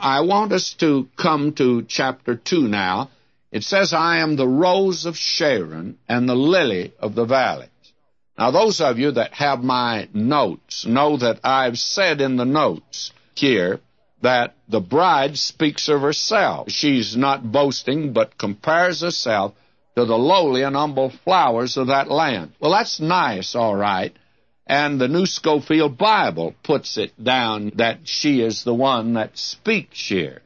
I want us to come to chapter 2 now. It says, I am the rose of Sharon and the lily of the valleys. Now, those of you that have my notes know that I've said in the notes here that the bride speaks of herself. She's not boasting, but compares herself to the lowly and humble flowers of that land. Well, that's nice, all right. And the New Scofield Bible puts it down that she is the one that speaks here.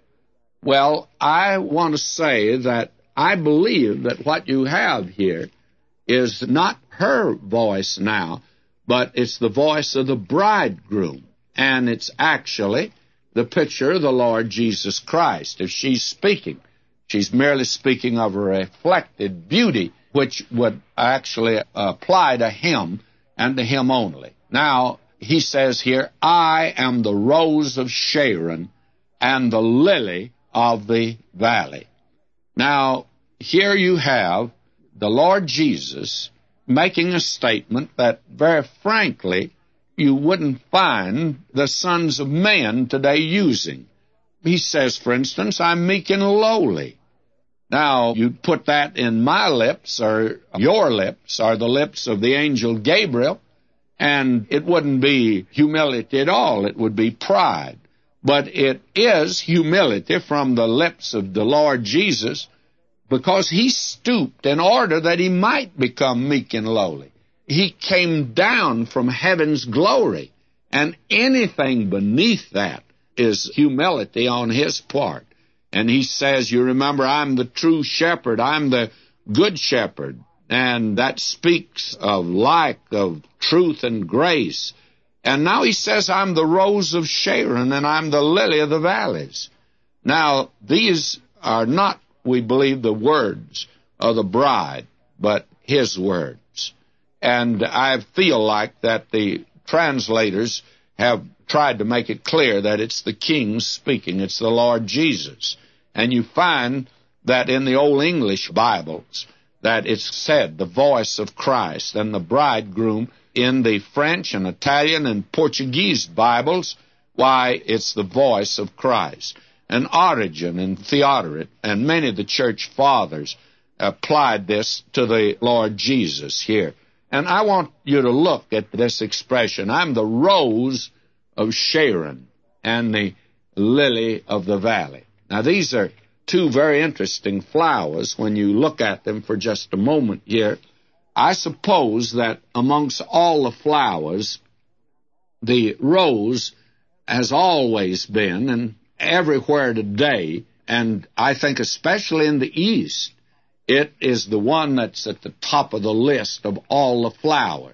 Well, I want to say that I believe that what you have here is not her voice now, but it's the voice of the bridegroom. And it's actually the picture of the Lord Jesus Christ. If she's speaking, she's merely speaking of a reflected beauty, which would actually apply to him and to him only. Now, he says here, I am the rose of Sharon and the lily of the valley. Now, here you have the Lord Jesus making a statement that, very frankly, you wouldn't find the sons of men today using. He says, for instance, I'm meek and lowly. Now, you put that in my lips, or your lips, or the lips of the angel Gabriel, and it wouldn't be humility at all. It would be pride. But it is humility from the lips of the Lord Jesus, because he stooped in order that he might become meek and lowly. He came down from heaven's glory, and anything beneath that is humility on his part. And he says, you remember, I'm the true shepherd, I'm the good shepherd, and that speaks of life, of truth and grace. And now he says, I'm the rose of Sharon, and I'm the lily of the valleys. Now, these are not, we believe, the words of the bride, but his words. And I feel like that the translators have tried to make it clear that it's the King speaking, it's the Lord Jesus. And you find that in the Old English Bibles that it's said, the voice of Christ, and the bridegroom in the French and Italian and Portuguese Bibles, why, it's the voice of Christ. And Origen and Theodoret and many of the church fathers applied this to the Lord Jesus here. And I want you to look at this expression, I'm the rose of Sharon and the lily of the valley. Now, these are two very interesting flowers when you look at them for just a moment here. I suppose that amongst all the flowers, the rose has always been, and everywhere today, and I think especially in the East, it is the one that's at the top of the list of all the flowers.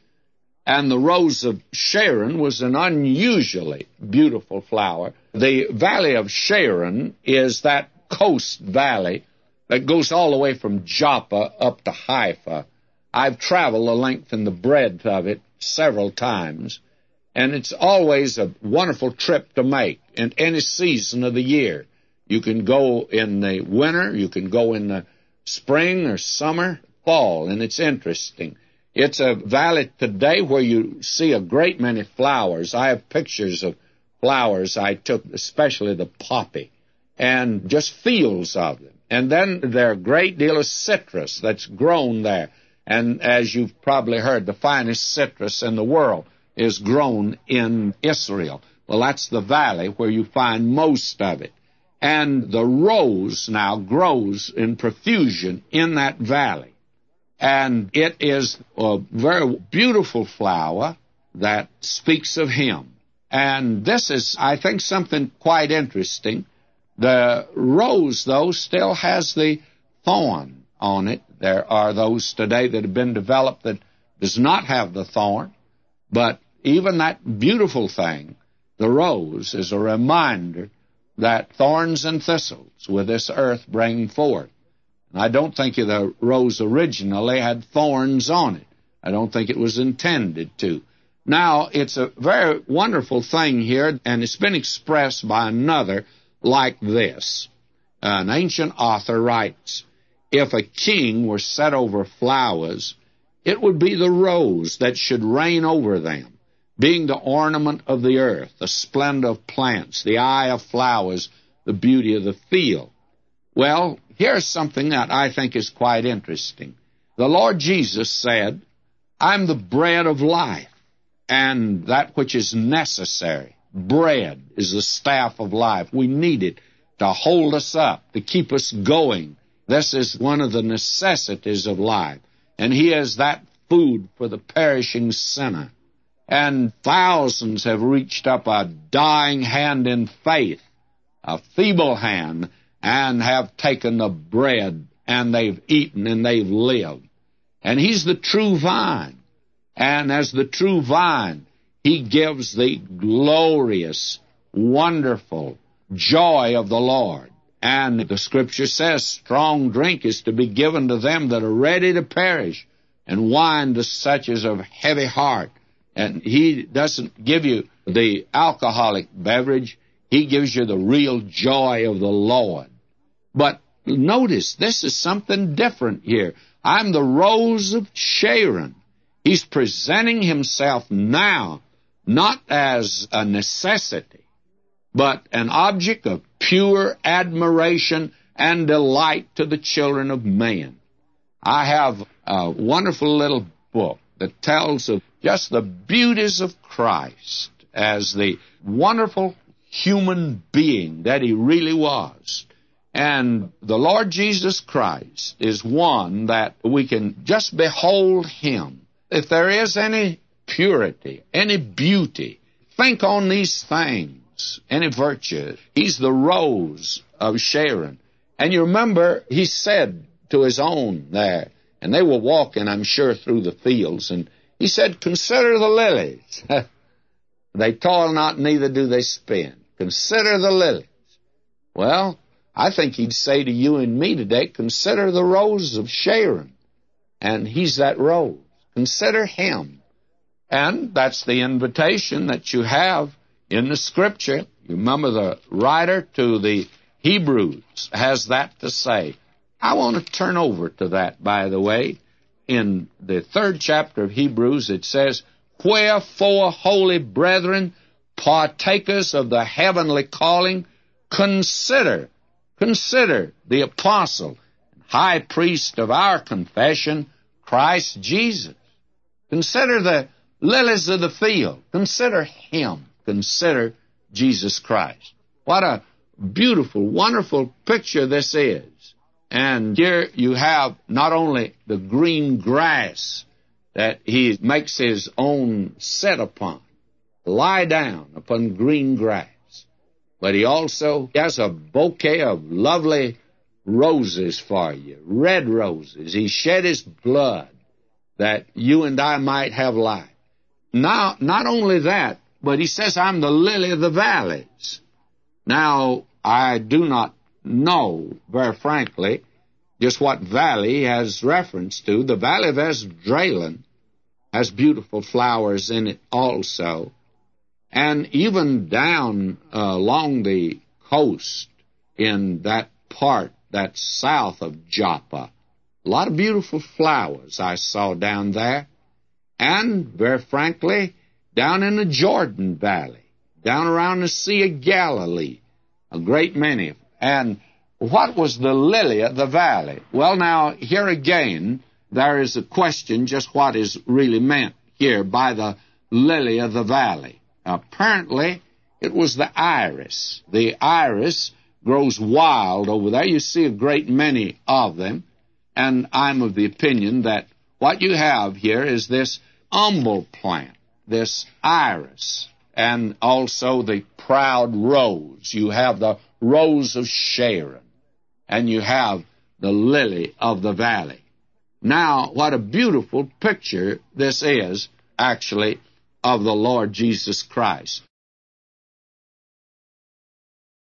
And the rose of Sharon was an unusually beautiful flower. The Valley of Sharon is that coast valley that goes all the way from Joppa up to Haifa. I've traveled the length and the breadth of it several times, and it's always a wonderful trip to make in any season of the year. You can go in the winter, you can go in the spring or summer, fall, and it's interesting. It's a valley today where you see a great many flowers. I have pictures of flowers I took, especially the poppy, and just fields of them. And then there are a great deal of citrus that's grown there. And as you've probably heard, the finest citrus in the world is grown in Israel. Well, that's the valley where you find most of it. And the rose now grows in profusion in that valley. And it is a very beautiful flower that speaks of him. And this is, I think, something quite interesting. The rose, though, still has the thorn on it. There are those today that have been developed that does not have the thorn. But even that beautiful thing, the rose, is a reminder that thorns and thistles will this earth bring forth. And I don't think the rose originally had thorns on it. I don't think it was intended to. Now, it's a very wonderful thing here, and it's been expressed by another like this. An ancient author writes, if a king were set over flowers, it would be the rose that should reign over them. being the ornament of the earth, the splendor of plants, the eye of flowers, the beauty of the field. Well, here's something that I think is quite interesting. The Lord Jesus said, I'm the bread of life, and that which is necessary. Bread is the staff of life. We need it to hold us up, to keep us going. This is one of the necessities of life. And He is that food for the perishing sinner. And thousands have reached up a dying hand in faith, a feeble hand, and have taken the bread, and they've eaten and they've lived. And He's the true vine. And as the true vine, He gives the glorious, wonderful joy of the Lord. And the Scripture says strong drink is to be given to them that are ready to perish, and wine to such as of heavy heart. And He doesn't give you the alcoholic beverage. He gives you the real joy of the Lord. But notice, this is something different here. I'm the rose of Sharon. He's presenting Himself now not as a necessity, but an object of pure admiration and delight to the children of man. I have a wonderful little book that tells of just the beauties of Christ as the wonderful human being that He really was. And the Lord Jesus Christ is one that we can just behold Him. If there is any purity, any beauty, think on these things, any virtue. He's the rose of Sharon. And you remember, He said to His own there, and they were walking, I'm sure, through the fields, and He said, consider the lilies. They toil not, neither do they spin. Consider the lilies. Well, I think He'd say to you and me today, consider the rose of Sharon. And He's that rose. Consider Him. And that's the invitation that you have in the Scripture. You remember the writer to the Hebrews has that to say. I want to turn over to that, by the way. In the 3rd chapter of Hebrews, it says, wherefore, holy brethren, partakers of the heavenly calling, consider the apostle, high priest of our confession, Christ Jesus. Consider the lilies of the field. Consider Him. Consider Jesus Christ. What a beautiful, wonderful picture this is. And here you have not only the green grass that He makes His own set upon, lie down upon green grass, but He also has a bouquet of lovely roses for you, red roses. He shed His blood that you and I might have life. Now, not only that, but He says, I'm the lily of the valleys. Now, I do not know, very frankly, just what valley He has reference to. The valley of Esdraelon has beautiful flowers in it also. And even down along the coast in that part that's south of Joppa, a lot of beautiful flowers I saw down there. And, very frankly, down in the Jordan Valley, down around the Sea of Galilee, a great many. And what was the lily of the valley? Well, now, here again, there is a question just what is really meant here by the lily of the valley. Apparently, it was the iris. The iris grows wild over there. You see a great many of them. And I'm of the opinion that what you have here is this umbel plant, this iris, and also the proud rose. You have the rose of Sharon, and you have the lily of the valley. Now, what a beautiful picture this is, actually, of the Lord Jesus Christ.